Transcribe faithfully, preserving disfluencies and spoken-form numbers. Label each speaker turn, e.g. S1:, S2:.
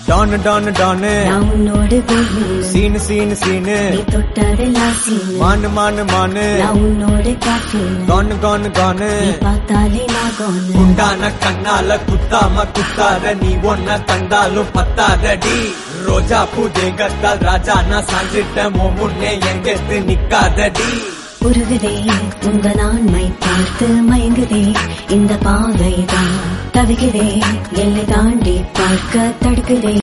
S1: Don Don Don
S2: நான் உன்னோடு
S1: சீனு சீனு சீனு
S2: நீ தொட்டதெல்லாம் சீனு
S1: மானு மானு மானு
S2: நான் உன்னோடு காஃபீனு
S1: கானு கானு கானு
S2: நீ பார்த்தாலே நான் கோனு
S1: குண்டான கண்ணால குத்தாம குத்தாத நீ ஒன்ன தந்தாலும் பத்தாதடி ரோஜா பூ தேகத்தால் ராஜா நான் சாஞ்சிட்ட முன்னே எங்கெத்து நிக்காதடி
S2: உருகுதே உங்க நான்மை பார்த்து மயங்குதே இந்த பாவைதான் தவிக்குதே எல்லை தாண்டி பார்க்க தடுக்குதே